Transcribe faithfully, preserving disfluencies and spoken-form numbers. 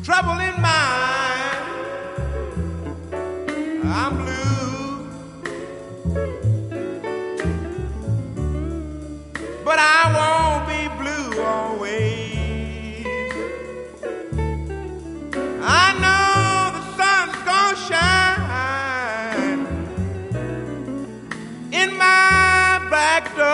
trouble in mind. I'm blue, but I won't be blue always. I know the sun's gonna shine in my back door.